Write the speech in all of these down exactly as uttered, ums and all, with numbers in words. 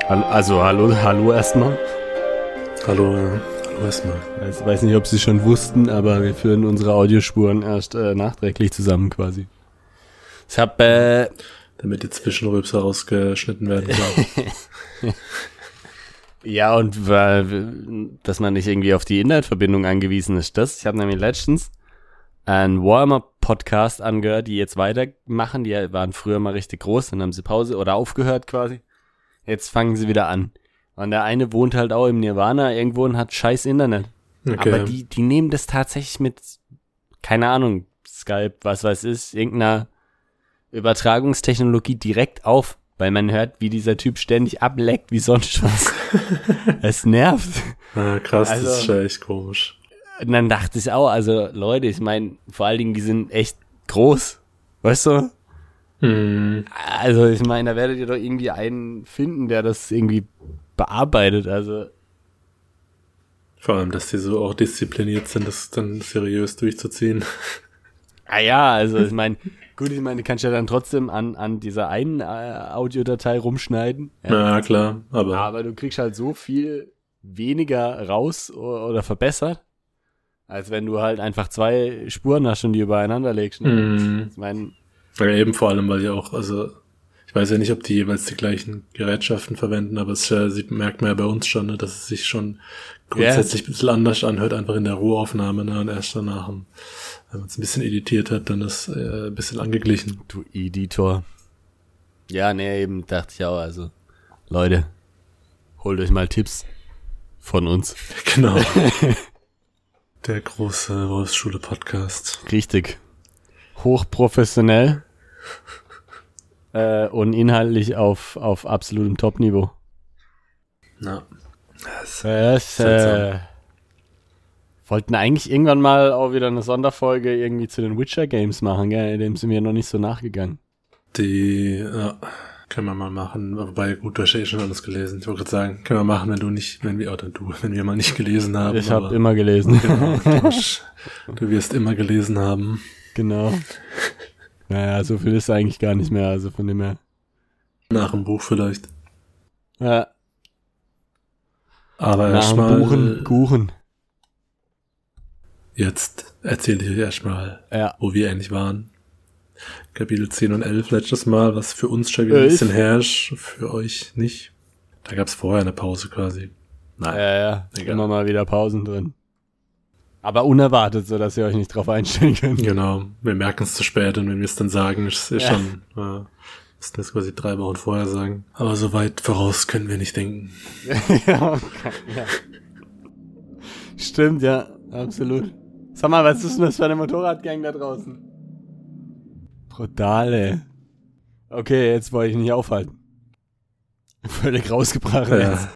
Also hallo, hallo erstmal. Hallo, hallo erstmal. Ich weiß nicht, ob Sie schon wussten, aber wir führen unsere Audiospuren erst äh, nachträglich zusammen quasi. Ich hab, äh... Damit die Zwischenrülpser rausgeschnitten werden, klar. Ja, und weil, dass man nicht irgendwie auf die Internetverbindung angewiesen ist, das. Ich habe nämlich letztens einen Warm-Up-Podcast angehört, die jetzt weitermachen. Die waren früher mal richtig groß, dann haben sie Pause oder aufgehört quasi. Jetzt fangen sie wieder an. Und der eine wohnt halt auch im Nirvana irgendwo und hat scheiß Internet. Okay. Aber die, die nehmen das tatsächlich mit, keine Ahnung, Skype, was weiß ich, irgendeiner Übertragungstechnologie direkt auf, weil man hört, wie dieser Typ ständig ableckt, wie sonst was. Es nervt. Ah, krass, also, das ist schon echt komisch. Und dann dachte ich auch, also Leute, ich meine, vor allen Dingen, die sind echt groß, weißt du? Hm. Also ich meine, da werdet ihr doch irgendwie einen finden, der das irgendwie bearbeitet, also. Vor allem, dass die so auch diszipliniert sind, das dann seriös durchzuziehen. Ah ja, also ich meine, gut, ich meine, du kannst ja dann trotzdem an, an dieser einen äh, Audiodatei rumschneiden. Ja, ja, klar, aber. Aber du kriegst halt so viel weniger raus oder, oder verbessert, als wenn du halt einfach zwei Spuren hast und die übereinander legst. Ne? Mm. Ich meine. Ja, eben vor allem, weil ja auch, also, ich weiß ja nicht, ob die jeweils die gleichen Gerätschaften verwenden, aber es äh, sieht, merkt man ja bei uns schon, ne, dass es sich schon grundsätzlich yeah. ein bisschen anders anhört, einfach in der Rohaufnahme, ne, und erst danach, wenn man es ein bisschen editiert hat, dann ist äh, ein bisschen angeglichen. Du Editor. Ja, nee, eben dachte ich auch, also, Leute, holt euch mal Tipps von uns. Genau. Der große Wolfsschule-Podcast. Richtig. Hochprofessionell. Äh, und inhaltlich auf, auf absolutem Top-Niveau. Na. Das, das äh, wollten eigentlich irgendwann mal auch wieder eine Sonderfolge irgendwie zu den Witcher-Games machen, gell? Dem sind wir noch nicht so nachgegangen. Die, ja, können wir mal machen. Wobei, gut, du hast ja eh schon alles gelesen. Ich wollte gerade sagen, können wir machen, wenn du nicht, wenn wir, oder du, wenn wir mal nicht gelesen haben. Ich habe immer gelesen. Genau, du, hast, du wirst immer gelesen haben. Genau. Naja, so viel ist eigentlich gar nicht mehr, also von dem her. Nach dem Buch vielleicht. Ja. Aber erstmal. Buchen, Kuchen. Jetzt erzähle ich euch erstmal, ja. wo wir eigentlich waren. Kapitel zehn und elf letztes Mal, was für uns schon wieder ein bisschen herrscht, für euch nicht. Da gab's vorher eine Pause quasi. Nein. Ja, ja, egal. Immer mal wieder Pausen drin. Aber unerwartet, so dass ihr euch nicht drauf einstellen könnt. Genau, wir merken es zu spät und wenn wir es dann sagen, ist es ja. schon, äh, müssten wir es quasi drei Wochen vorher sagen. Aber so weit voraus können wir nicht denken. ja, okay, ja. Stimmt, ja, absolut. Sag mal, was ist denn das für eine Motorradgang da draußen? Brutale. Okay, jetzt wollte ich nicht aufhalten. Völlig rausgebracht ja. jetzt.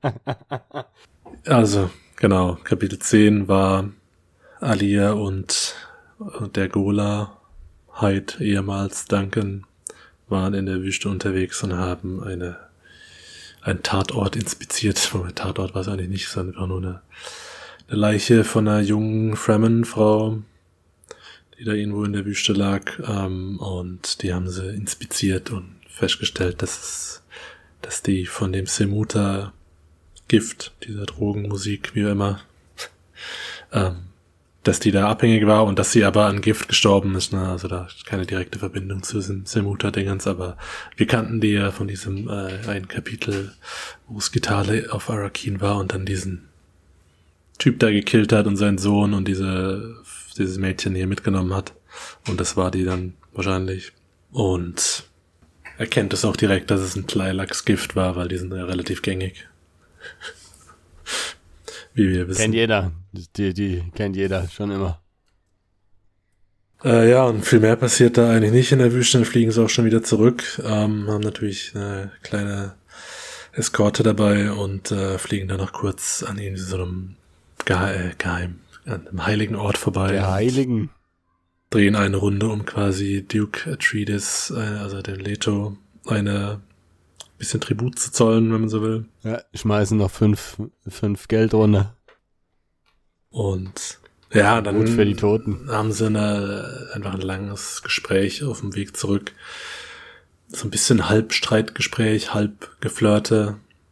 Also, genau, Kapitel zehn war Alia und der Gola, Hyde, ehemals Duncan, waren in der Wüste unterwegs und haben eine einen Tatort inspiziert. Moment, Tatort war es eigentlich nicht, sondern einfach nur eine, eine Leiche von einer jungen Fremen-Frau, die da irgendwo in der Wüste lag. Ähm, und die haben sie inspiziert und festgestellt, dass es, dass die von dem Semuta Gift, dieser Drogenmusik, wie immer, ähm, dass die da abhängig war und dass sie aber an Gift gestorben ist, ne? Also da ist keine direkte Verbindung zu diesem Semuta-Dingens, aber wir kannten die ja von diesem äh, einen Kapitel, wo Skitale auf Arakin war und dann diesen Typ da gekillt hat und seinen Sohn und diese dieses Mädchen hier mitgenommen hat. Und das war die dann wahrscheinlich. Und er kennt es auch direkt, dass es ein Tleilax-Gift war, weil die sind ja relativ gängig. Wie wir wissen. Kennt jeder. Die, die kennt jeder, schon immer. Äh, ja, und viel mehr passiert da eigentlich nicht in der Wüste. Dann fliegen sie auch schon wieder zurück. Ähm, haben natürlich eine kleine Eskorte dabei und äh, fliegen dann noch kurz an irgendwie so einem Geheim, Geheim, an einem heiligen Ort vorbei. Der Heiligen. Drehen eine Runde, um quasi Duke Atreides, äh, also den Leto, eine bisschen Tribut zu zollen, wenn man so will. Ja, schmeißen noch fünf, fünf Geld runter. Und ja, dann gut für die Toten. Haben sie eine, einfach ein langes Gespräch auf dem Weg zurück. So ein bisschen halb Streitgespräch, halb Geflirte.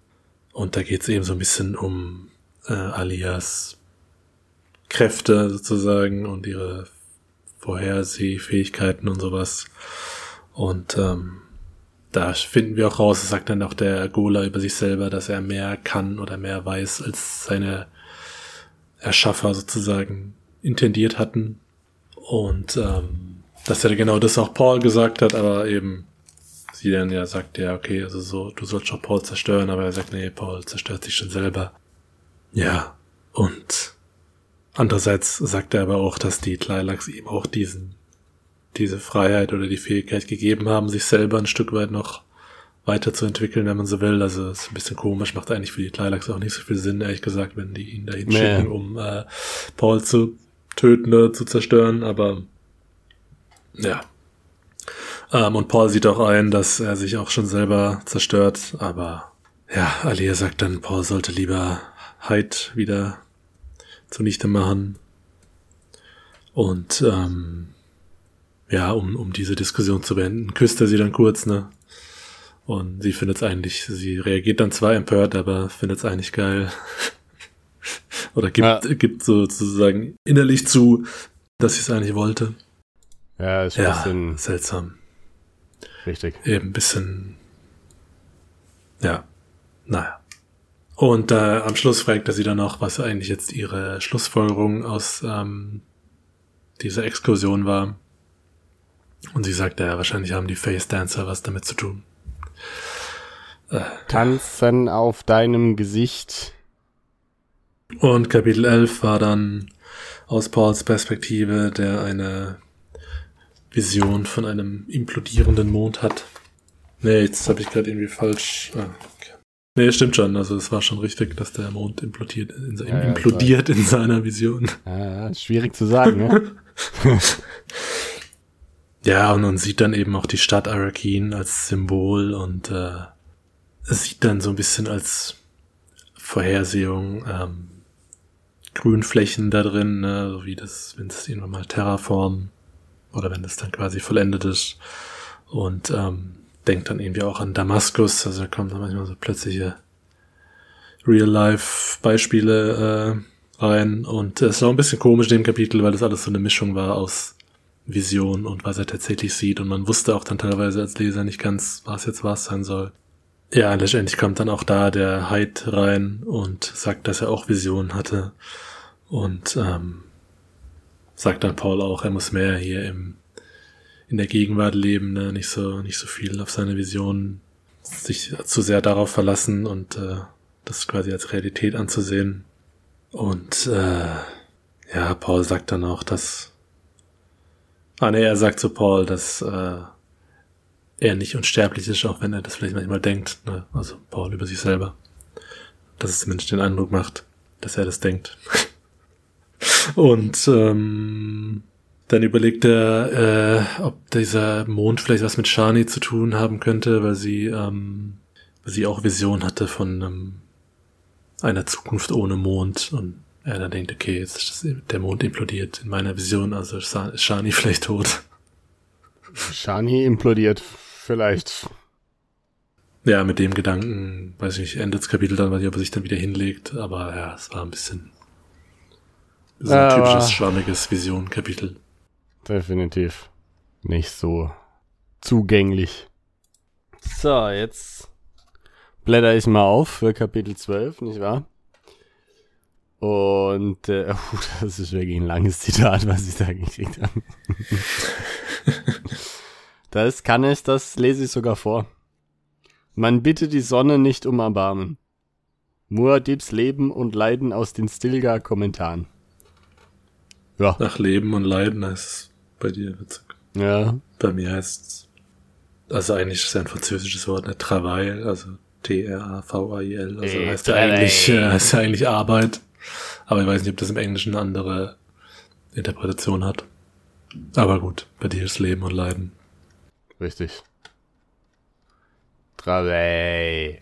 Und da geht es eben so ein bisschen um äh, Alias Kräfte sozusagen und ihre Vorhersehfähigkeiten und sowas. Und ähm, da finden wir auch raus, das sagt dann auch der Gola über sich selber, dass er mehr kann oder mehr weiß, als seine Erschaffer sozusagen intendiert hatten. Und ähm, dass er genau das auch Paul gesagt hat, aber eben sie dann ja sagt, ja, okay, also so, du sollst schon Paul zerstören, aber er sagt, nee, Paul zerstört sich schon selber. Ja, und andererseits sagt er aber auch, dass die Tleilax ihm auch diesen, diese Freiheit oder die Fähigkeit gegeben haben, sich selber ein Stück weit noch weiterzuentwickeln, wenn man so will. Also ist ein bisschen komisch, macht eigentlich für die Tleilax auch nicht so viel Sinn, ehrlich gesagt, wenn die ihn dahin nee. schicken, um äh, Paul zu töten oder zu zerstören, aber ja. Ähm, und Paul sieht auch ein, dass er sich auch schon selber zerstört, aber ja, Alia sagt dann, Paul sollte lieber Hyde wieder zunichte machen. Und ähm, ja, um um diese Diskussion zu beenden, küsst er sie dann kurz, ne? Und sie findet es eigentlich, sie reagiert dann zwar empört, aber findet es eigentlich geil. Oder gibt, ja. gibt sozusagen innerlich zu, dass sie es eigentlich wollte. Ja, ist ein ja, bisschen seltsam. Richtig. Eben ein bisschen, ja, naja. Und äh, am Schluss fragt er sie dann noch, was eigentlich jetzt ihre Schlussfolgerung aus ähm, dieser Exkursion war. Und sie sagt, ja, wahrscheinlich haben die Face Dancer was damit zu tun. Äh, Tanzen auf deinem Gesicht. Und Kapitel elf war dann aus Pauls Perspektive, der eine Vision von einem implodierenden Mond hat. Nee, jetzt habe ich gerade irgendwie falsch... Ah, okay. Nee, stimmt schon. Also es war schon richtig, dass der Mond implodiert, in, ja, ja, implodiert in seiner Vision. Ja, schwierig zu sagen, ne? Ja, und man sieht dann eben auch die Stadt Arrakeen als Symbol und äh, es sieht dann so ein bisschen als Vorhersehung ähm, Grünflächen da drin, ne? So wie das, wenn es irgendwann mal Terraform oder wenn das dann quasi vollendet ist. Und ähm, denkt dann irgendwie auch an Damaskus, also da kommen dann manchmal so plötzliche Real-Life-Beispiele äh, rein. Und es ist auch ein bisschen komisch in dem Kapitel, weil das alles so eine Mischung war aus Vision und was er tatsächlich sieht. Und man wusste auch dann teilweise als Leser nicht ganz, was jetzt was sein soll. Ja, letztendlich kommt dann auch da der Hyde rein und sagt, dass er auch Visionen hatte. Und ähm, sagt dann Paul auch, er muss mehr hier im in der Gegenwart leben, ne? nicht so nicht so viel auf seine Visionen, sich zu sehr darauf verlassen und äh, das quasi als Realität anzusehen. Und äh, ja, Paul sagt dann auch, dass ah ne, er sagt zu Paul, dass äh, er nicht unsterblich ist, auch wenn er das vielleicht manchmal denkt, ne? Also Paul über sich selber, dass es zumindest den Eindruck macht, dass er das denkt. Und ähm, dann überlegt er, äh, ob dieser Mond vielleicht was mit Shani zu tun haben könnte, weil sie, ähm, weil sie auch Vision hatte von ähm, einer Zukunft ohne Mond. Und er dann denkt, okay, jetzt ist das, der Mond implodiert in meiner Vision, also ist Shani vielleicht tot. Shani implodiert vielleicht. Ja, mit dem Gedanken, weiß ich nicht, endet das Kapitel dann, weil ob er sich dann wieder hinlegt. Aber ja, es war ein bisschen so ein aber typisches, schwammiges Vision-Kapitel. Definitiv nicht so zugänglich. So, jetzt blätter ich mal auf für Kapitel zwölf, nicht wahr? Und, äh, oh, das ist wirklich ein langes Zitat, was ich da gekriegt habe. Das kann ich, das lese ich sogar vor. Man bitte die Sonne nicht um Erbarmen. Muad'Dibs Leben und Leiden aus den Stilgar-Kommentaren. Ja. Nach Leben und Leiden heißt es bei dir witzig. Ja. Bei mir heißt es, also eigentlich ist es ein französisches Wort, ne? Travail, also T R A V A I L, also Ey, heißt ja eigentlich, äh, heißt ja eigentlich Arbeit. Aber ich weiß nicht, ob das im Englischen eine andere Interpretation hat. Aber gut, bei dir ist Leben und Leiden. Richtig. Travail.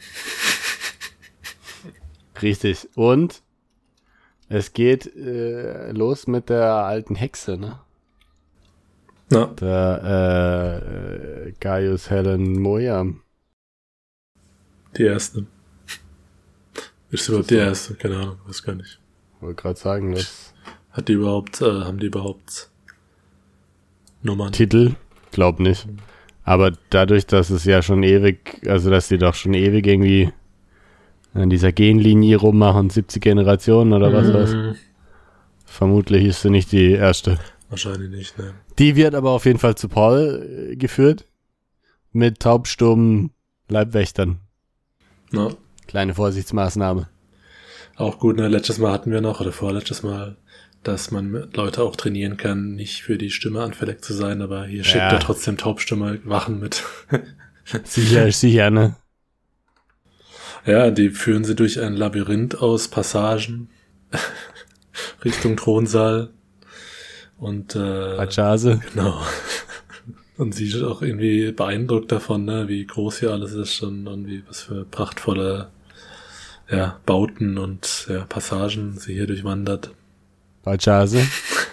Richtig. Und es geht äh, los mit der alten Hexe, ne? Ja. Der äh, Gaius Helen Moya. Die erste. Ist überhaupt die erste? Keine Ahnung, weiß gar nicht. Wollte gerade sagen, das... Hat die überhaupt, äh, haben die überhaupt Nummern? Titel? Glaub nicht. Aber dadurch, dass es ja schon ewig, also dass die doch schon ewig irgendwie an dieser Genlinie rummachen, siebzig Generationen oder was Mhm. weiß. Vermutlich ist sie nicht die erste. Wahrscheinlich nicht, ne. Die wird aber auf jeden Fall zu Paul äh, geführt. Mit taubstummen Leibwächtern. Ja. Kleine Vorsichtsmaßnahme. Auch gut, ne, letztes Mal hatten wir noch, oder vorletztes Mal, dass man Leute auch trainieren kann, nicht für die Stimme anfällig zu sein, aber hier schickt Ja. er trotzdem Taubstimme Wachen mit. Sicher, sicher, ne? Ja, die führen sie durch ein Labyrinth aus Passagen Richtung Thronsaal und äh, Pachase. genau. Und sie ist auch irgendwie beeindruckt davon, ne, wie groß hier alles ist und, und wie was für prachtvolle ja, Bauten und ja, Passagen sie hier durchwandert. Pachase.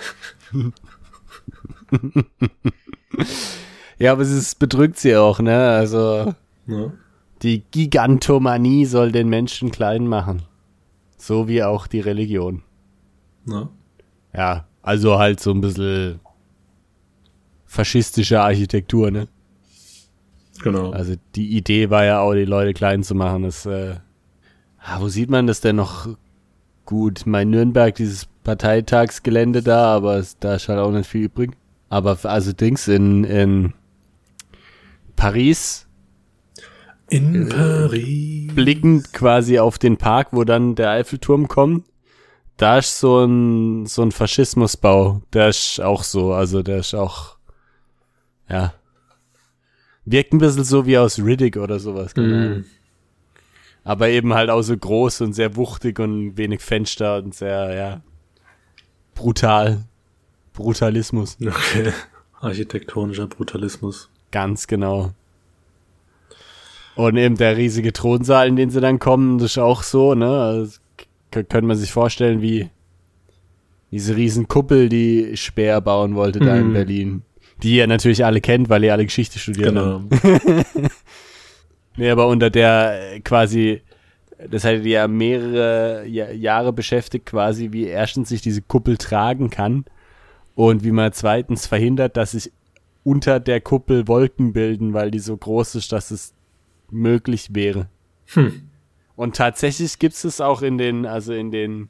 Ja, aber es ist, bedrückt sie auch, ne? Also Ja. die Gigantomanie soll den Menschen klein machen. So wie auch die Religion. Ja. Ja, also halt so ein bisschen faschistische Architektur, ne? Genau. Also die Idee war ja auch, die Leute klein zu machen. Das, äh, ah, wo sieht man das denn noch gut? Mein Nürnberg, dieses Parteitagsgelände da, aber es, da ist halt auch nicht viel übrig. Aber also Dings in, in Paris, In Paris. blickend quasi auf den Park, wo dann der Eiffelturm kommt, da ist so ein, so ein Faschismusbau. Der ist auch so, also der ist auch, ja, wirkt ein bisschen so wie aus Riddick oder sowas. Keine Ahnung. Mm. Aber eben halt auch so groß und sehr wuchtig und wenig Fenster und sehr, ja, brutal. Brutalismus. Okay. Architektonischer Brutalismus. Ganz genau. Und eben der riesige Thronsaal, in den sie dann kommen, das ist auch so, ne? Also, k- könnte man sich vorstellen, wie diese riesen Kuppel, die Speer bauen wollte da in Mhm. Berlin. Die ihr natürlich alle kennt, weil ihr alle Geschichte studiert habt. Genau. Nee, aber unter der äh, quasi, das hat die ja mehrere ja, Jahre beschäftigt, quasi, wie erstens sich diese Kuppel tragen kann und wie man zweitens verhindert, dass sich unter der Kuppel Wolken bilden, weil die so groß ist, dass es möglich wäre. Hm. Und tatsächlich gibt es auch in den, also in den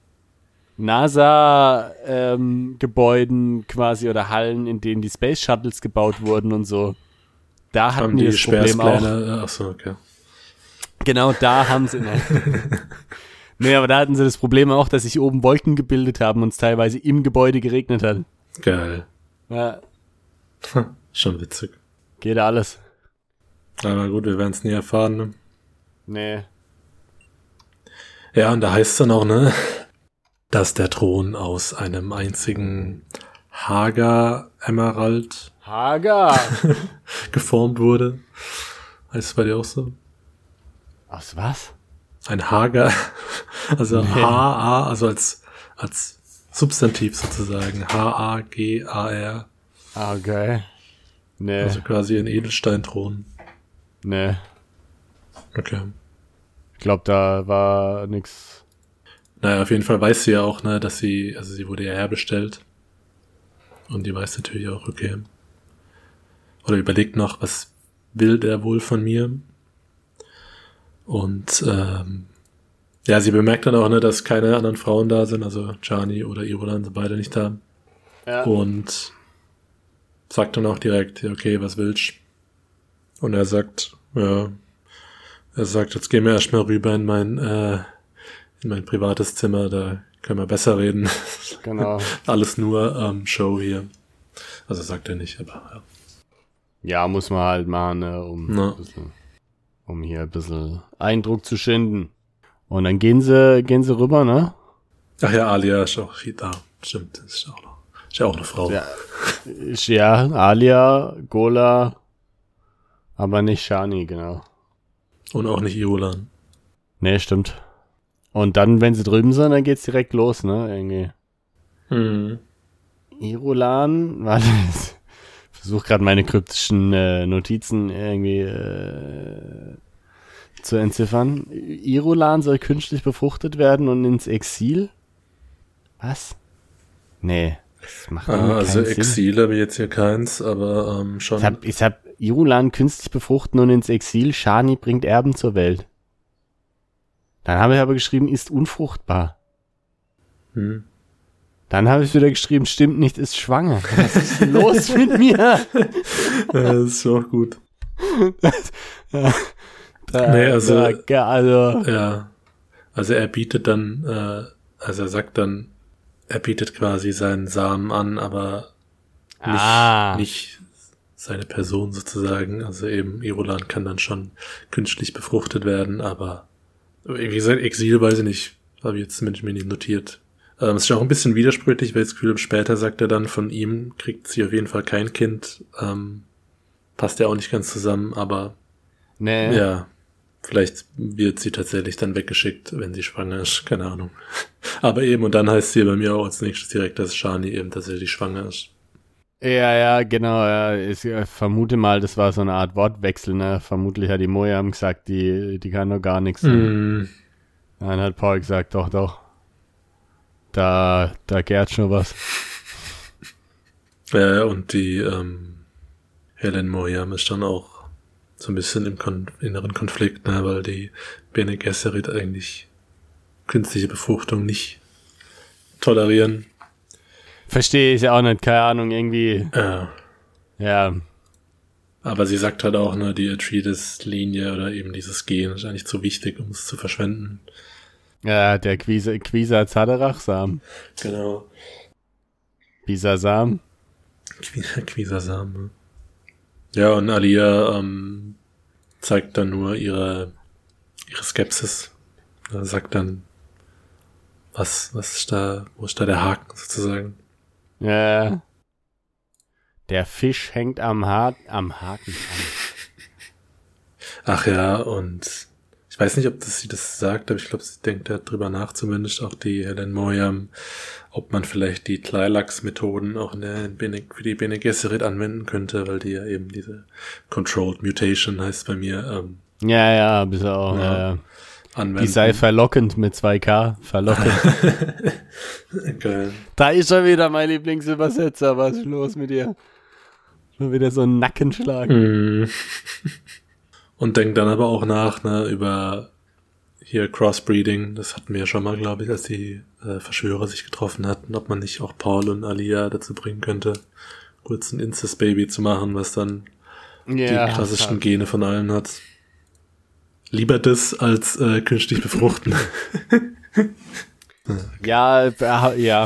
NASA-Gebäuden quasi oder Hallen, in denen die Space Shuttles gebaut wurden und so. Da hatten Haben die die das Problem auch. Sperrspläne. Achso, okay. Genau, da haben sie. Nee, aber da hatten sie das Problem auch, dass sich oben Wolken gebildet haben und es teilweise im Gebäude geregnet hat. Geil. Ja, Schon witzig. geht alles. Aber gut, wir werden es nie erfahren, ne? Nee. Ja, und da heißt es dann auch, ne, dass der Thron aus einem einzigen Hager-Emerald Hager! geformt wurde. Heißt es bei dir auch so? Aus was? Ein Hager, also Nee. H A, also als, als Substantiv sozusagen. H A G A R. Ah, okay. Nee, Also quasi ein Edelsteinthron. nee. Okay. Ich glaube, da war nix. Naja, auf jeden Fall weiß sie ja auch, ne, dass sie, also sie wurde ja herbestellt. Und die weiß natürlich auch, okay. Oder überlegt noch, was will der wohl von mir? Und ähm, ja, sie bemerkt dann auch, ne, dass keine anderen Frauen da sind, also Chani oder Irulan sind beide nicht da. Ja. Und sagt dann auch direkt, ja, okay, was willst? Und er sagt, ja, er sagt, jetzt gehen wir erstmal rüber in mein, äh, in mein privates Zimmer, da können wir besser reden. Genau. Alles nur ähm, Show hier. Also sagt er nicht, aber ja. Ja, muss man halt machen, ne, um, Na. ein bisschen, um hier ein bisschen Eindruck zu schinden. Und dann gehen sie, gehen sie rüber, ne? Ach ja, Alia ist auch da. Stimmt, das ist auch noch, ist ja auch eine Frau. Ja, ist ja Alia, Gola, aber nicht Shani, genau. Und auch nicht Irulan. Nee, stimmt. Und dann, wenn sie drüben sind, dann geht's direkt los, ne, irgendwie. Hm. Irulan, warte, ich versuche gerade meine kryptischen äh, Notizen irgendwie äh, zu entziffern. Irulan soll künstlich befruchtet werden und ins Exil? Was? Nee, das macht ah, keinen also Sinn. Exil habe ich jetzt hier keins, aber ähm, schon. Ich hab, ich hab Irulan künstlich befruchten und ins Exil. Shani bringt Erben zur Welt. Dann habe ich aber geschrieben, ist unfruchtbar. Hm. Dann habe ich wieder geschrieben, stimmt nicht, ist schwanger. Was ist denn los mit mir? Ja, das ist auch gut. Das, ja, da, Nee, also- da, also Ja, also er bietet dann, äh, also er sagt dann, er bietet quasi seinen Samen an, aber nicht, Ah. nicht seine Person sozusagen. Also eben Irulan kann dann schon künstlich befruchtet werden, aber wie gesagt, Exil weiß ich nicht, habe ich jetzt zumindest mir nicht notiert. Ähm, es ist auch ein bisschen widersprüchlich, weil das Gefühl, später sagt er dann, von ihm kriegt sie auf jeden Fall kein Kind. Ähm, passt ja auch nicht ganz zusammen, aber nee. ja, vielleicht wird sie tatsächlich dann weggeschickt, wenn sie schwanger ist, keine Ahnung. Aber eben, und dann heißt sie bei mir auch als nächstes direkt, dass Shani eben tatsächlich schwanger ist. Ja, ja, genau. Ja. Ich äh, vermute mal, das war so eine Art Wortwechsel. Ne? Vermutlich hat die Mojam gesagt, die, die kann doch gar nichts. Mm. Dann hat Paul gesagt, doch, doch. Da, da gärt schon was. Ja, und die ähm, Helen Mojam ist dann auch so ein bisschen im Kon- inneren Konflikt, ne, weil die Bene Gesserit eigentlich künstliche Befruchtung nicht tolerieren. Verstehe ich auch nicht, keine Ahnung, irgendwie, Ja. ja. Aber sie sagt halt auch, ne, die Atreides-Linie oder eben dieses Gen ist eigentlich zu wichtig, um es zu verschwenden. Ja, der Quisa, Quisa Zaderach-Sam. Genau. Quisa-Sam. Quisasam, ne? Ja, und Alia ähm, zeigt dann nur ihre ihre Skepsis. Er sagt dann, was, was ist da, wo ist da der Haken sozusagen? Ja. Der Fisch hängt am, ha- am Haken an. Ach ja, und ich weiß nicht, ob das sie das sagt, aber ich glaube, sie denkt da drüber nach, zumindest auch die Helen Mojam, ob man vielleicht die Tleilax-Methoden auch in der Bene, für die Bene Gesserit anwenden könnte, weil die ja eben diese Controlled Mutation heißt bei mir, ähm, Ja, ja, bis auch. Ja. Ja. Ja. anwenden. Die sei verlockend mit zwei K. Verlockend. Geil. Da ist schon wieder mein Lieblingsübersetzer. Was ist los mit dir? Schon wieder so ein Nackenschlag. Mm. Und denkt dann aber auch nach, ne, über hier Crossbreeding. Das hatten wir ja schon mal, glaube ich, als die äh, Verschwörer sich getroffen hatten, ob man nicht auch Paul und Alia dazu bringen könnte, kurz ein Incest-Baby zu machen, was dann die krassesten Gene von allen hat. Lieber das als äh, künstlich befruchten. Ja, äh, ja.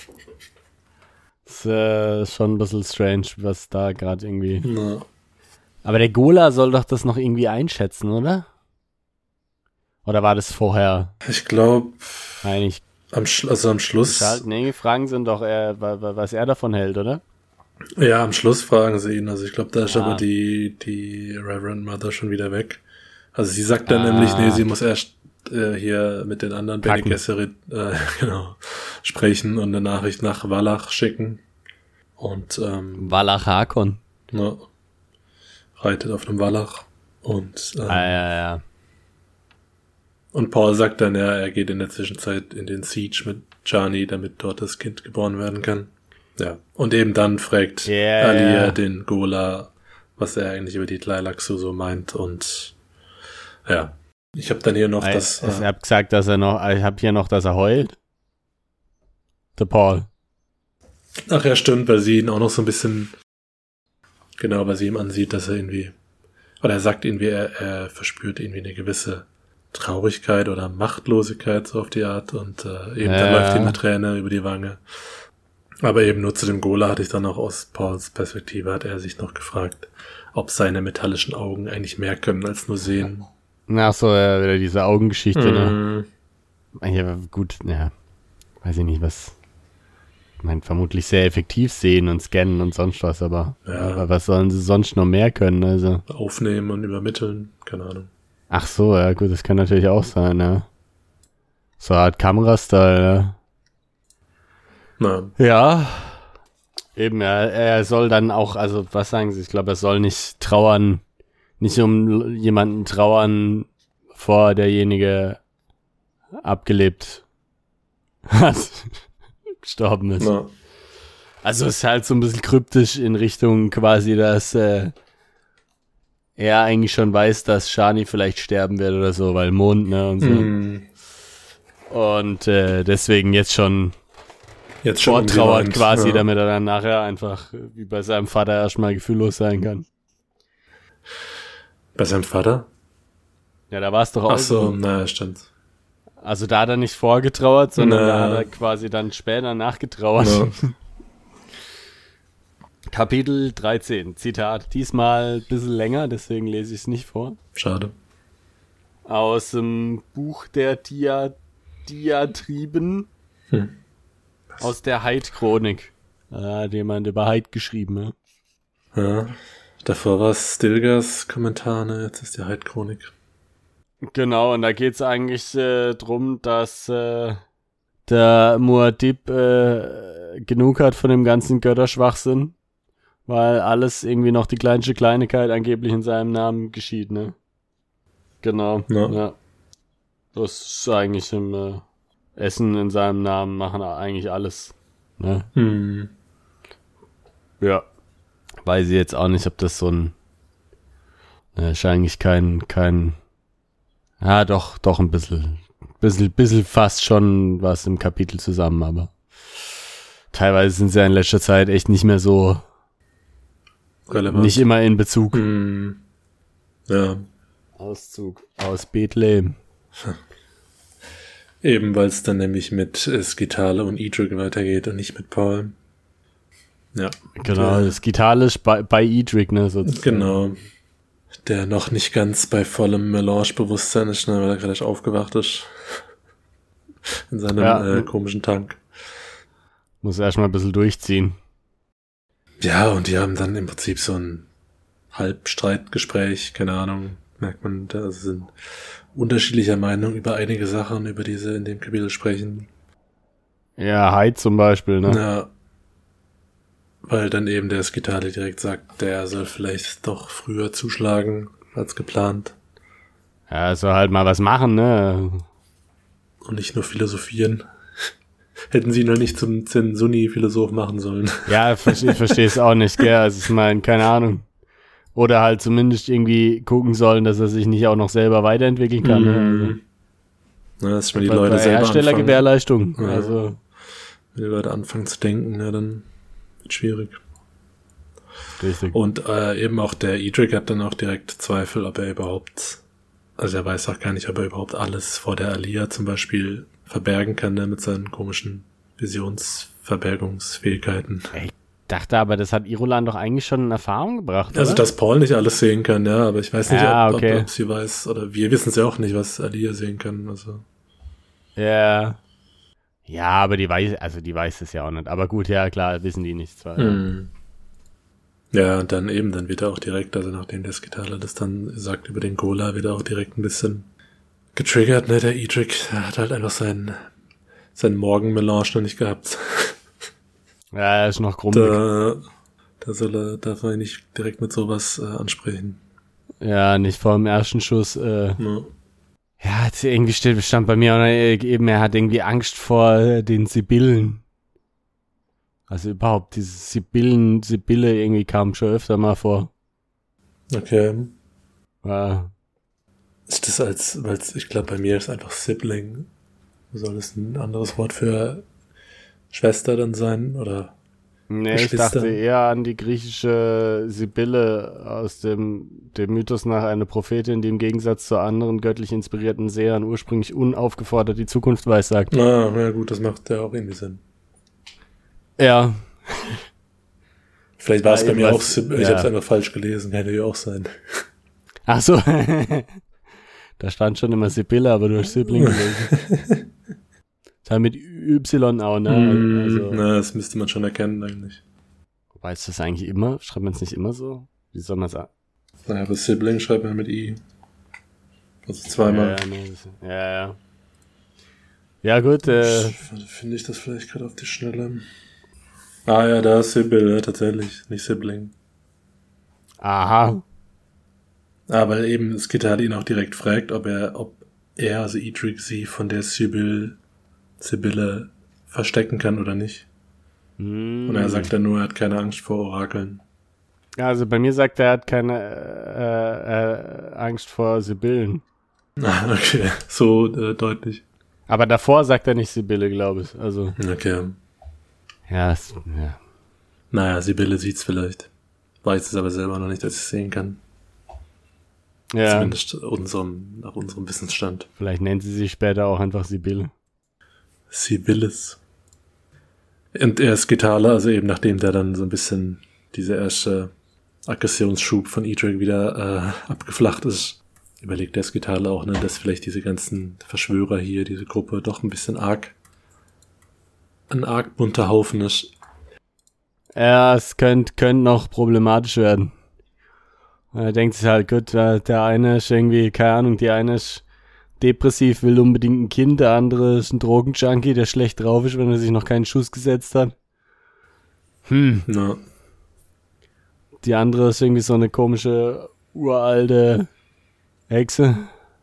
Ist äh, schon ein bisschen strange, was da gerade irgendwie... Na. Aber der Gola soll doch das noch irgendwie einschätzen, oder? Oder war das vorher Ich glaube, eigentlich am, Sch- also am Schluss, geschaltet? Nee, Fragen sind doch, eher, wa- wa- was er davon hält, oder? ja, am Schluss fragen sie ihn. Also ich glaube, da ist Ah. aber die, die Reverend Mother schon wieder weg. Also sie sagt dann Ah. nämlich, nee, sie muss erst äh, hier mit den anderen Bene Packen. Gesserit äh, genau, sprechen und eine Nachricht nach Wallach schicken. Und ähm, Wallach Hakon. ne, reitet auf einem Wallach. Und, ähm, Ah, ja, ja. und Paul sagt dann, ja, er geht in der Zwischenzeit in den Siege mit Chani, damit dort das Kind geboren werden kann. Ja. Und eben dann fragt Yeah. Alia den Gola, was er eigentlich über die Tleilaxu so meint. Und ja, ich habe dann hier noch Ich, das... ich Äh, hab gesagt, dass er noch, ich hab hier noch, dass er heult. Der Paul. ach ja, stimmt, weil sie ihn auch noch so ein bisschen... Genau, weil sie ihm ansieht, dass er irgendwie... Oder er sagt irgendwie, er, er verspürt irgendwie eine gewisse Traurigkeit oder Machtlosigkeit so auf die Art. Und äh, eben Ja. dann läuft ihm eine Träne über die Wange. Aber eben nur zu dem Gola hatte ich dann auch aus Pauls Perspektive, hat er sich noch gefragt, ob seine metallischen Augen eigentlich mehr können als nur sehen. Ach so, ja, wieder diese Augengeschichte, ne? Mm. Ja, gut, ja. Weiß ich nicht, was. Ich meine, vermutlich sehr effektiv sehen und scannen und sonst was, aber, Ja. aber was sollen sie sonst noch mehr können, also. Aufnehmen und übermitteln, keine Ahnung. Ach so, ja gut, das kann natürlich auch sein, ja. So eine Art Kamerastyle, ja. Na, Ja, eben, er, er soll dann auch, also was sagen Sie, ich glaube, er soll nicht trauern, nicht um jemanden trauern, bevor derjenige abgelebt hat, gestorben ist. Ja. Also es ist halt so ein bisschen kryptisch in Richtung quasi, dass äh, er eigentlich schon weiß, dass Shani vielleicht sterben wird oder so, weil Mond, ne, und so. Mm. Und äh, deswegen jetzt schon Jetzt schon vortrauert umgewandt, quasi, ja. damit er dann nachher einfach wie bei seinem Vater erstmal gefühllos sein kann. Bei seinem Vater? Ja, da war es doch auch Ach so, naja, stimmt. Also da hat er nicht vorgetrauert, sondern Na. da hat er quasi dann später nachgetrauert. Ja. Kapitel dreizehn, Zitat. Diesmal ein bisschen länger, deswegen lese ich es nicht vor. Schade. Aus dem Buch der Dia Diatriben. Hm. Aus der Heid-Chronik. Da hat jemand über Heid geschrieben, ne? Ja. Davor war es Stilgers Kommentar, ne? Jetzt ist die Heid-Chronik. Genau, und da geht es eigentlich äh, drum, dass äh, der Muad'Dib äh, genug hat von dem ganzen Götterschwachsinn, weil alles irgendwie noch die kleinste Kleinigkeit angeblich in seinem Namen geschieht, ne? Genau, Ja. ja. Das ist eigentlich im äh, Essen in seinem Namen machen eigentlich alles, ne? Hm. Ja. Weiß ich jetzt auch nicht, ob das so ein äh, ist eigentlich kein, kein ja, doch, doch ein bisschen, bisschen, bisschen fast schon was im Kapitel zusammen, aber teilweise sind sie ja in letzter Zeit echt nicht mehr so Relevant. nicht immer in Bezug. Hm. Ja. Auszug aus Bethlehem. Eben, weil es dann nämlich mit äh, Skitale und Edric weitergeht und nicht mit Paul. Ja. Genau, Der, das Gitarre ist bei, bei Edric, ne, sozusagen. genau. Der noch nicht ganz bei vollem Melange-Bewusstsein ist, ne, weil er gerade aufgewacht ist. In seinem Ja. äh, komischen Tank. Muss erstmal ein bisschen durchziehen. Ja, und die haben dann im Prinzip so ein Halbstreitgespräch, keine Ahnung, merkt man, da sind unterschiedlicher Meinung über einige Sachen, über die sie in dem Kapitel sprechen. Ja, Hyde zum Beispiel, ne? Ja, weil dann eben der Skitale direkt sagt, der soll vielleicht doch früher zuschlagen als geplant Ja, soll halt mal was machen, ne? und nicht nur philosophieren. Hätten sie ihn noch nicht zum Zen-Sunni-Philosoph machen sollen. Ja, ich verstehe ich verstehe es auch nicht, gell? Also ich meine, keine Ahnung. Oder halt zumindest irgendwie gucken sollen, dass er sich nicht auch noch selber weiterentwickeln kann. Ne? Mhm. Ja, dass wenn die Bei- Leute bei selber anfangen, Herstellergewährleistung. Ja. Also, wenn die Leute anfangen zu denken, ja, dann wird schwierig. richtig. Und äh, eben auch der Edric hat dann auch direkt Zweifel, ob er überhaupt, also er weiß auch gar nicht, ob er überhaupt alles vor der Alia zum Beispiel verbergen kann, ne, mit seinen komischen Visionsverbergungsfähigkeiten. Dachte aber, das hat Irulan doch eigentlich schon in Erfahrung gebracht, Also, oder? dass Paul nicht alles sehen kann, ja, aber ich weiß nicht, Ja, ob, okay. ob, ob sie weiß, oder wir wissen es ja auch nicht, was Alia sehen kann, also. Ja. Ja, aber die weiß, also die weiß es ja auch nicht. Aber gut, ja, klar, wissen die nicht zwar. Hm. Ja, und dann eben, dann wird er auch direkt, also nachdem der Skitale das dann sagt über den Gola, wird er auch direkt ein bisschen getriggert, ne, der Edric, der hat halt einfach sein, sein Morgenmelange noch nicht gehabt. Ja, er ist noch grummelig. Da, da soll er, darf er ihn nicht direkt mit sowas äh, ansprechen. Ja, nicht vor dem ersten Schuss. Äh, Ja. ja, jetzt irgendwie steht, stand bei mir auch noch, äh, eben, er hat irgendwie Angst vor äh, den Sibyllen. Also überhaupt, diese Sibyllen, Sibylle irgendwie kam schon öfter mal vor. Okay. Ja, Ist das als, weil ich glaube, bei mir ist einfach Sibling. Soll das ein anderes Wort für Schwester dann sein? Oder? nee, ich Geschwister. dachte eher an die griechische Sibylle aus dem, dem Mythos nach einer Prophetin, die im Gegensatz zu anderen göttlich inspirierten Sehern ursprünglich unaufgefordert die Zukunft weissagt. Ah, ja gut, das macht ja auch irgendwie Sinn. Ja, Vielleicht war es Ja, bei mir auch irgendwas- Sib- ich ja. habe es einfach falsch gelesen, hätte ja auch sein. ach so. Da stand schon immer Sibylle, aber du hast Sibling gelesen. Das hat mit Y auch, ne? Mm, Also, na, das müsste man schon erkennen eigentlich. wobei ist das eigentlich immer? Schreibt man es nicht immer so? Wie soll man es an? Naja, aber Sibling schreibt man mit I. Also zweimal. Ja, ja, nee, das, ja, ja. Ja, gut, äh, Finde ich das vielleicht gerade auf die Schnelle? Ah ja, da ist Sibyl, ja, tatsächlich, nicht Sibling. aha. Aber eben Skitale ihn auch direkt fragt, ob er, ob er, also Edric, sie von der Sibyl, Sibylle verstecken kann oder nicht. Mm. Und er sagt dann nur, er hat keine Angst vor Orakeln. Also bei mir sagt er, er hat keine äh, äh, Angst vor Sibyllen. Ah, okay, so äh, deutlich. Aber davor sagt er nicht Sibylle, glaube ich. Also. Okay. Ja, es, ja. Naja, Sibylle sieht's vielleicht. Weiß es aber selber noch nicht, dass ich es sehen kann. Ja. Zumindest unserem, nach unserem Wissensstand. Vielleicht nennt sie sich später auch einfach Sibylle. Sibylles. Und er ist Skitale, also eben nachdem der dann so ein bisschen dieser erste Aggressionsschub von Edric wieder äh, abgeflacht ist, überlegt der Skitale auch, ne, dass vielleicht diese ganzen Verschwörer hier, diese Gruppe, doch ein bisschen arg, ein arg bunter Haufen ist. Ja, es könnte könnt noch problematisch werden. Er denkt sich halt, gut, der eine ist irgendwie, keine Ahnung, die eine ist depressiv, will unbedingt ein Kind, der andere ist ein Drogenjunkie, der schlecht drauf ist, wenn er sich noch keinen Schuss gesetzt hat. Hm. Ja. Die andere ist irgendwie so eine komische, uralte Hexe.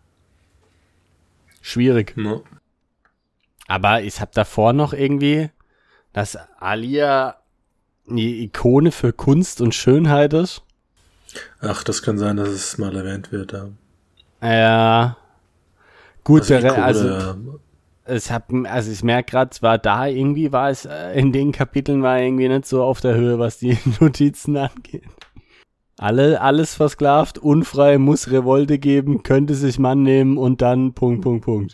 Schwierig. Ja. Aber ich hab davor noch irgendwie, dass Alia eine Ikone für Kunst und Schönheit ist. Ach, das kann sein, dass es mal erwähnt wird. Ja. Ja. Gut, also, der, Ikone, also ja. es hat, also ich merke gerade, zwar da irgendwie war es, in den Kapiteln war irgendwie nicht so auf der Höhe, was die Notizen angeht. Alle, alles versklavt, unfrei, muss Revolte geben, könnte sich Mann nehmen und dann Punkt, Punkt, Punkt.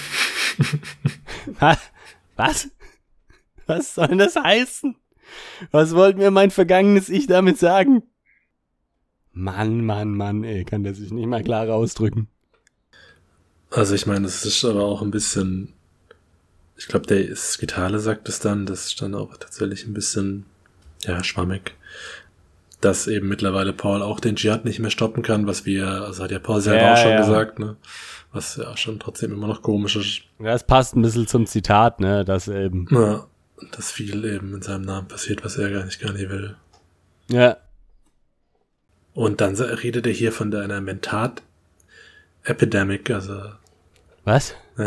Was? Was soll das heißen? Was wollte mir mein vergangenes Ich damit sagen? Mann, Mann, Mann, ey, kann der sich nicht mal klarer ausdrücken. Also ich meine, es ist aber auch ein bisschen, ich glaube, der Skitale sagt es dann, das ist dann auch tatsächlich ein bisschen, ja, schwammig, dass eben mittlerweile Paul auch den Dschihad nicht mehr stoppen kann, was wir, also hat ja Paul selber ja, auch schon ja. gesagt, ne, was ja schon trotzdem immer noch komisch ist. Ja, es passt ein bisschen zum Zitat, ne, dass eben. Ja, dass viel eben in seinem Namen passiert, was er gar nicht, gar nicht will. Ja. Und dann redet er hier von der, einer Mentat-Epidemic, also. Was? Ja.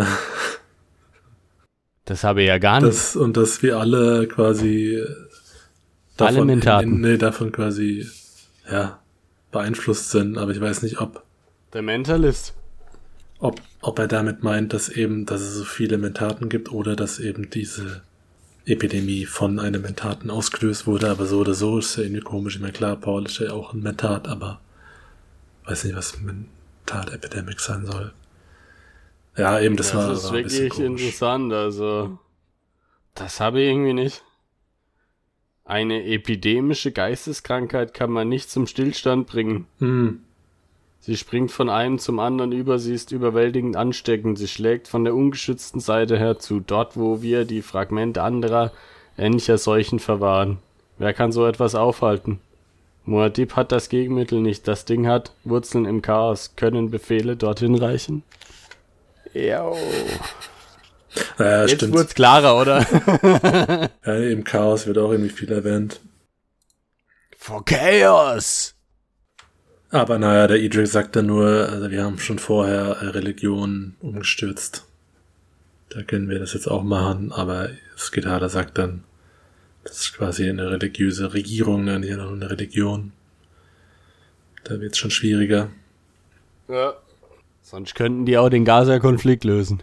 Das habe ich ja gar nicht. Das, und dass wir alle quasi davon, alle Mentaten. In, in, nee, davon quasi, ja, beeinflusst sind, aber ich weiß nicht, ob. Der Mentalist. Ob, ob er damit meint, dass eben, dass es so viele Mentaten gibt oder dass eben diese Epidemie von einem Mentaten ausgelöst wurde, aber so oder so ist ja irgendwie komisch. Ich meine, klar, Paul ist ja auch ein Mentat, aber weiß nicht, was Mentat-Epidemic sein soll. Ja, eben, das, das war, Das ist war ein wirklich komisch. interessant, also das habe ich irgendwie nicht. Eine epidemische Geisteskrankheit kann man nicht zum Stillstand bringen. Hm. Sie springt von einem zum anderen über, sie ist überwältigend ansteckend, sie schlägt von der ungeschützten Seite her zu, dort wo wir die Fragmente anderer ähnlicher Seuchen verwahren. Wer kann so etwas aufhalten? Muad'Dib hat das Gegenmittel nicht, das Ding hat Wurzeln im Chaos, können Befehle dorthin reichen? Jo. Ja, jetzt stimmt. wird's klarer, oder? Ja, im Chaos wird auch irgendwie viel erwähnt. For Chaos! Aber naja, der Edric sagt dann nur, also wir haben schon vorher Religion umgestürzt. Da können wir das jetzt auch machen, aber Skitale sagt dann, das ist quasi eine religiöse Regierung, ne, nicht nur eine Religion. Da wird's schon schwieriger. Ja. Sonst könnten die auch den Gaza-Konflikt lösen.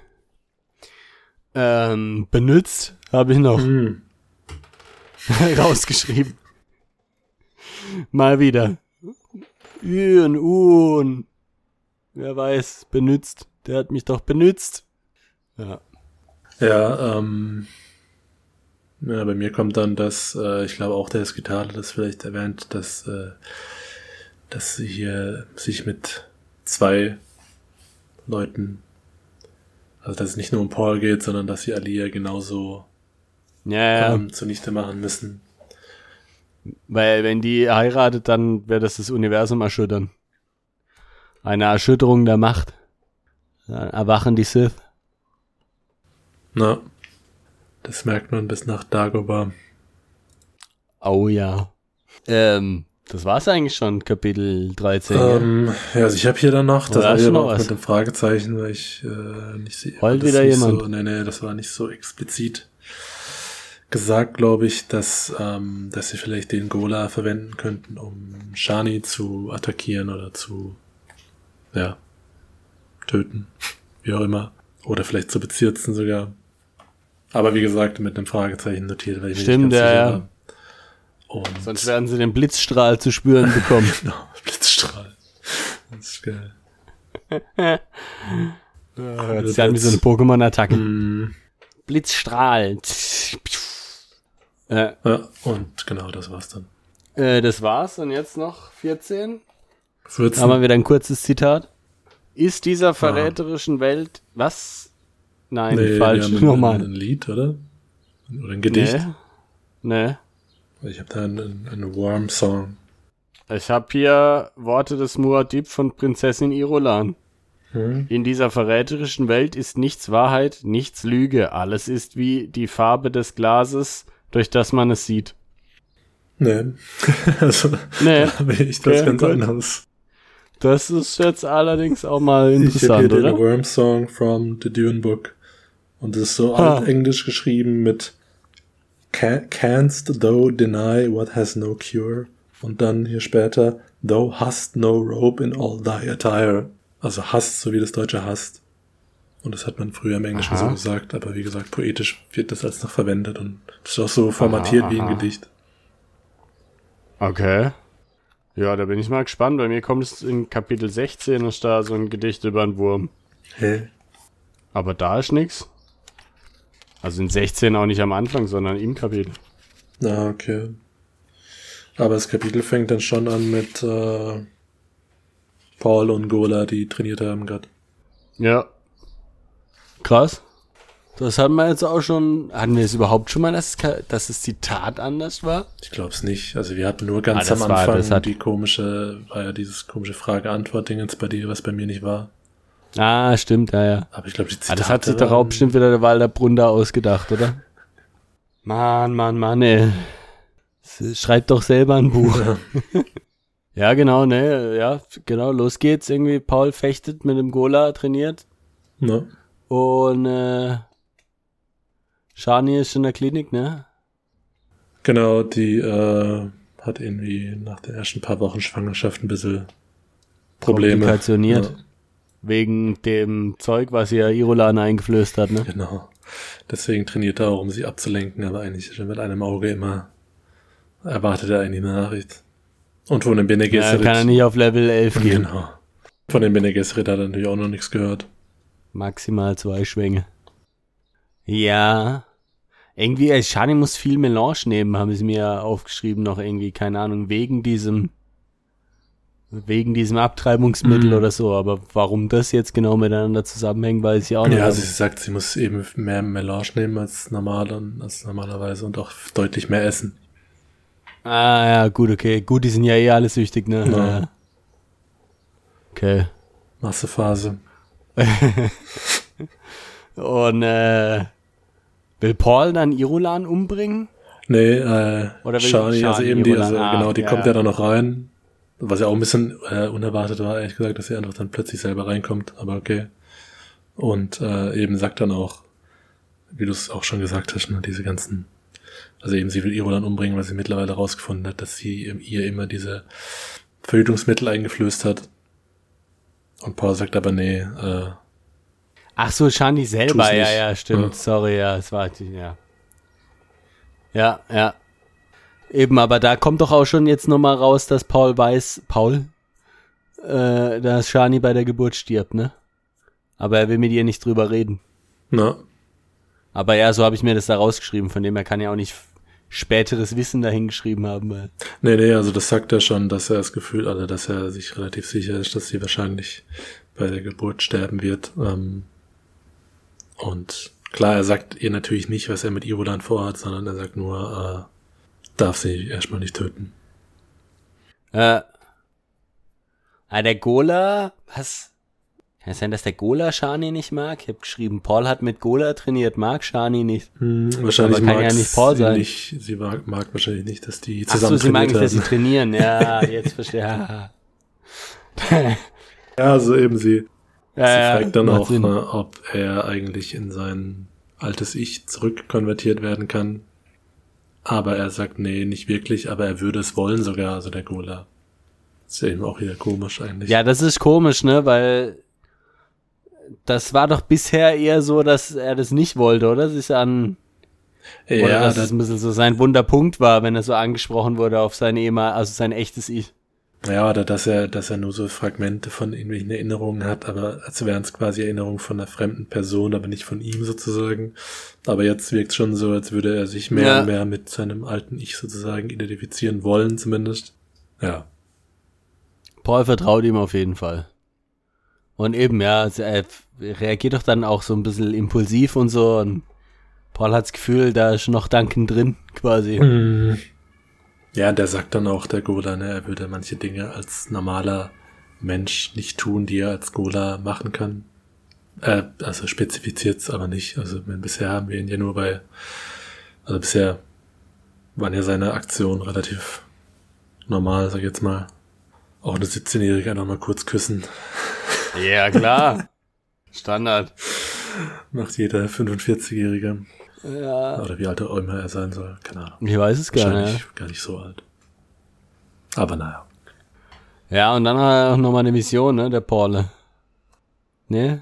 Ähm, benutzt habe ich noch Hm. rausgeschrieben. Mal wieder. Ün, un. Wer weiß, benutzt. Der hat mich doch benutzt. Ja. Ja, ähm, ja, bei mir kommt dann das, äh, ich glaube auch der Skitale das vielleicht erwähnt, dass, äh, dass sie hier sich mit zwei Leuten, also dass es nicht nur um Paul geht, sondern dass sie Alia genauso Ja, ja. ähm, zunichte machen müssen. Weil wenn die heiratet, dann wird das das Universum erschüttern. Eine Erschütterung der Macht. Dann erwachen die Sith. Na, das merkt man bis nach Dagobah. Oh ja. Ähm, Das war's eigentlich schon, Kapitel dreizehn. Ähm, ja, also ich habe hier dann noch, das Oder war hast hier du aber noch auch was? mit dem Fragezeichen, weil ich äh, nicht sehe. Heult das wieder nicht jemand? So, nee, nee, das war nicht so explizit gesagt, glaube ich, dass, ähm, dass sie vielleicht den Gola verwenden könnten, um Shani zu attackieren oder zu, ja, töten. Wie auch immer. Oder vielleicht zu bezirzen sogar. Aber wie gesagt, mit einem Fragezeichen notiert, weil ich Stimmt, mir nicht ganz ja, sicher ja. war. Und Sonst werden sie den Blitzstrahl zu spüren bekommen. genau, Blitzstrahl. Das ist geil. Hört sich an wie so eine Pokémon-Attacke. Mm, Blitzstrahl. Äh, ja, und genau, das war's dann. äh, das war's. Und jetzt noch vierzehn. vierzehn. Haben wir wieder ein kurzes Zitat. Ist dieser verräterischen Welt... Was? Nein, Nee, falsch. wir haben ein, Nochmal. ein Lied, oder? Oder ein Gedicht. Nee. Nee. Ich habe da einen, einen Worm-Song. Ich habe hier Worte des Muad'Dib von Prinzessin Irulan. Hm? In dieser verräterischen Welt ist nichts Wahrheit, nichts Lüge. Alles ist wie die Farbe des Glases, durch das man es sieht. Nee. also, Nee. da habe ich was Okay, ganz gut. anderes. Das ist jetzt allerdings auch mal Ich habe interessant, hier den oder? Worm-Song from the Dune Book. Und das ist so Ah. altenglisch geschrieben mit Can, Canst thou deny what has no cure? Und dann hier später Thou hast no robe in all thy attire. Also hast, so wie das Deutsche hast. Und das hat man früher im Englischen Aha. so gesagt, aber wie gesagt, poetisch wird das als noch verwendet und das ist auch so formatiert Aha, wie ein aha. Gedicht. Okay. Ja, da bin ich mal gespannt. Bei mir kommt es in Kapitel sechzehn, ist da so ein Gedicht über einen Wurm. Hä? Aber da ist nix. Also in sechzehn auch nicht am Anfang, sondern im Kapitel. Na, okay. Aber das Kapitel fängt dann schon an mit äh, Paul und Gola, die trainiert haben gerade. Ja. Krass. Das hatten wir jetzt auch schon. Hatten wir es überhaupt schon mal, dass, es Ka- dass das Zitat anders war? Ich glaube es nicht. Also wir hatten nur ganz Ah, das am war- Anfang das hat- die komische, war ja dieses komische Frage-Antwort-Dingens bei dir, was bei mir nicht war. Ah, stimmt, ja, ja. Aber ich glaube, die Ah, Zitate das hat sich doch auch waren- bestimmt wieder der Walder Brunner ausgedacht, oder? Mann, Mann, Mann, ey. Schreibt doch selber ein Buch. Ja. Ja, genau, ne, ja, genau, los geht's. Irgendwie Paul fechtet mit dem Gola, trainiert. Ne? Und, äh, Shani ist in der Klinik, ne? Genau, die äh, hat irgendwie nach den ersten paar Wochen Schwangerschaft ein bisschen Probleme. Komplikationiert. Ja, Wegen dem Zeug, was ihr Irulan eingeflößt hat, ne? genau. Deswegen trainiert er auch, um sie abzulenken, aber eigentlich ist er mit einem Auge immer erwartet er eigentlich eine Nachricht. Und von dem Bene Ja, Gesserit. kann er nicht auf Level elf gehen. Genau. Von dem Bene Gesserit hat er natürlich auch noch nichts gehört. Maximal zwei Schwänge. Ja. Irgendwie, äh, Shani muss viel Melange nehmen, haben sie mir aufgeschrieben, noch irgendwie, keine Ahnung, wegen diesem wegen diesem Abtreibungsmittel Mhm. oder so, aber warum das jetzt genau miteinander zusammenhängt, weiß ich auch nicht. Ja, sie sagt, sie muss eben mehr Melange nehmen als normal und als normalerweise und auch deutlich mehr essen. Ah, ja, gut, okay. Gut, die sind ja eh alle süchtig, ne? Ja. Ja. Okay. Massephase. Und, äh, will Paul dann Irulan umbringen? Nee, äh, Oder will Shani, also Shani eben die, Irulan? also, Ah, genau, die ja, kommt ja. ja dann noch rein. Was ja auch ein bisschen äh, unerwartet war, ehrlich gesagt, dass sie einfach dann plötzlich selber reinkommt, aber okay. Und äh, eben sagt dann auch, wie du es auch schon gesagt hast, ne, diese ganzen, also eben sie will Irulan umbringen, weil sie mittlerweile herausgefunden hat, dass sie ähm, ihr immer diese Verhütungsmittel eingeflößt hat. Und Paul sagt aber, nee, äh, Ach so, Shani selber, Tu's ja, nicht. ja, stimmt. Ja. Sorry, ja, es war, ja. Ja, ja. Eben, aber da kommt doch auch schon jetzt nochmal raus, dass Paul weiß, Paul, äh, dass Shani bei der Geburt stirbt, ne? Aber er will mit ihr nicht drüber reden. na, Aber ja, so habe ich mir das da rausgeschrieben, von dem er kann ja auch nicht späteres Wissen dahingeschrieben haben, weil, nee, nee, also das sagt er schon, dass er das Gefühl, also dass er sich relativ sicher ist, dass sie wahrscheinlich bei der Geburt sterben wird. Ähm, und klar, er sagt ihr natürlich nicht, was er mit Irulan vorhat, sondern er sagt nur, äh, darf sie erstmal nicht töten. äh, ah, der Gola, was? Kann es sein, dass der Gola Shani nicht mag? Ich habe geschrieben, Paul hat mit Gola trainiert, mag Shani nicht. Hm, wahrscheinlich aber kann mag ja nicht Paul sie sein. Nicht, sie mag, mag wahrscheinlich nicht, dass die Ach zusammen so, sie mag trainiert nicht, dass sie haben. trainieren. Ja, jetzt verstehe ich. Ja, also eben sie. Ja, sie ja, fragt dann macht auch, Sinn. äh, ob er eigentlich in sein altes Ich zurückkonvertiert werden kann. Aber er sagt, nee, nicht wirklich, aber er würde es wollen sogar, also der Gola. Ist ja eben auch wieder komisch eigentlich. Ja, das ist komisch, ne, weil das war doch bisher eher so, dass er das nicht wollte, oder? Sich an, oder ja dass das, es ein bisschen so sein Wunderpunkt war, wenn er so angesprochen wurde auf sein ehemal, also sein echtes Ich. ja, oder dass er, dass er nur so Fragmente von irgendwelchen Erinnerungen hat, aber als wären es quasi Erinnerungen von einer fremden Person, aber nicht von ihm sozusagen. Aber jetzt wirkt es schon so, als würde er sich mehr Ja. und mehr mit seinem alten Ich sozusagen identifizieren wollen, zumindest. Ja. Paul vertraut ihm auf jeden Fall. Und eben, ja, also er reagiert doch dann auch so ein bisschen impulsiv und so. Und Paul hat das Gefühl, da ist noch Duncan drin, quasi. Mhm. Ja, der sagt dann auch, der Gola, ne, er würde manche Dinge als normaler Mensch nicht tun, die er als Gola machen kann. Äh, also spezifiziert's aber nicht. Also ich meine, bisher haben wir ihn ja nur bei, also bisher waren ja seine Aktionen relativ normal, sag ich jetzt mal. Auch eine siebzehnjährige einfach mal kurz küssen. Ja, klar. Standard. Macht jeder fünfundvierzigjährige. Ja. Oder wie alt auch immer er sein soll. Keine Ahnung. Ich weiß es gar Wahrscheinlich nicht. gar nicht so alt. Aber naja. Ja, und dann hat er auch nochmal eine Mission, ne, der Paul. Ne?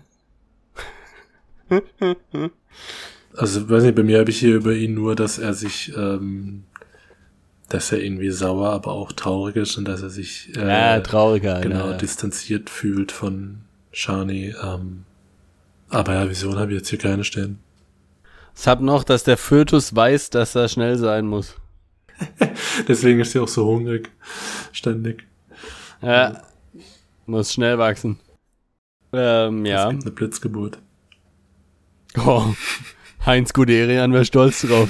Also, weiß nicht, bei mir habe ich hier über ihn nur, dass er sich, ähm, dass er irgendwie sauer, aber auch traurig ist und dass er sich äh, Ja, trauriger. genau ja. distanziert fühlt von Shani. Ähm, aber ja, Vision habe ich jetzt hier keine stehen. Ich hab noch, dass der Fötus weiß, dass er schnell sein muss. Deswegen ist er auch so hungrig. Ständig. Ja. Muss schnell wachsen. Ähm, ja. Es gibt eine Blitzgeburt. Oh, Heinz Guderian wäre stolz drauf.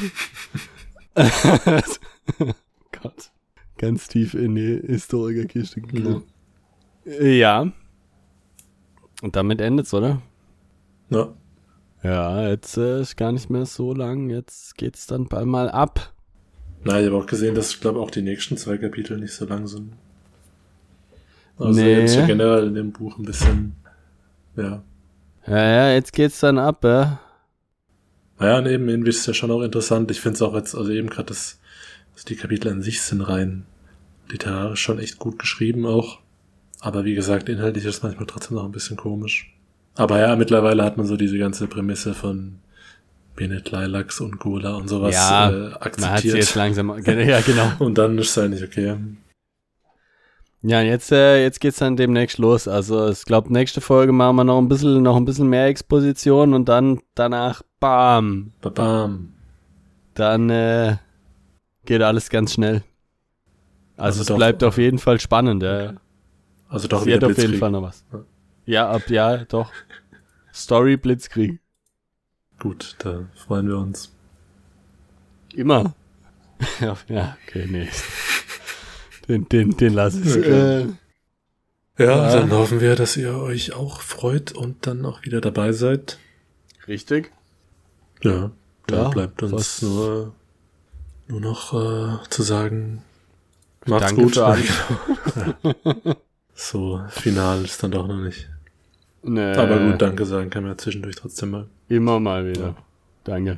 Gott. Ganz tief in die Historikerkiste gegangen. Ja. Und damit endet's, oder? Ja. Ja, jetzt äh, ist gar nicht mehr so lang. Jetzt geht's dann bald mal ab. Na, ich habe auch gesehen, dass ich glaube auch die nächsten zwei Kapitel nicht so lang sind. Also Nee. jetzt ja generell in dem Buch ein bisschen, ja. Ja, ja, jetzt geht's dann ab, ja. Naja, und eben irgendwie ist es ja schon auch interessant. Ich finde es auch jetzt, also eben gerade das, also die Kapitel an sich sind rein literarisch schon echt gut geschrieben auch. Aber wie gesagt, inhaltlich ist es manchmal trotzdem noch ein bisschen komisch. Aber ja, mittlerweile hat man so diese ganze Prämisse von Bennett, Lilacs und Gola und sowas Ja, äh, Man hat sie akzeptiert. jetzt langsam, ja, genau. Und dann ist es eigentlich okay. Ja, und jetzt, äh, jetzt geht's dann demnächst los. Also, ich glaube, nächste Folge machen wir noch ein bisschen, noch ein bisschen mehr Exposition und dann danach, bam, Babam. dann äh, geht alles ganz schnell. Also, Also es doch- bleibt auf jeden Fall spannend. Ja. Also doch Es wieder wird auf jeden Blitzkrieg. Fall noch was. Ja. Ja, ab, ja, doch. Story Blitzkrieg. Gut, da freuen wir uns. Immer. Ja, ja, okay, nee. Den, den, den lass ich. Okay. Äh, Ja, Ja. dann hoffen wir, dass ihr euch auch freut und dann auch wieder dabei seid. richtig. Ja, da Ja, bleibt uns was- nur, nur noch äh, zu sagen, macht's Danke gut. für alles. Ja. So, final ist dann doch noch nicht. Nee, Aber gut, danke sagen kann man ja zwischendurch trotzdem mal. Immer mal wieder. Danke.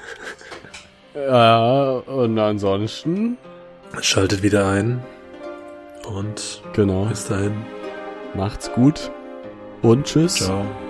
Ja, und ansonsten, Schaltet wieder ein und genau, bis dahin. macht's gut und tschüss. Ciao.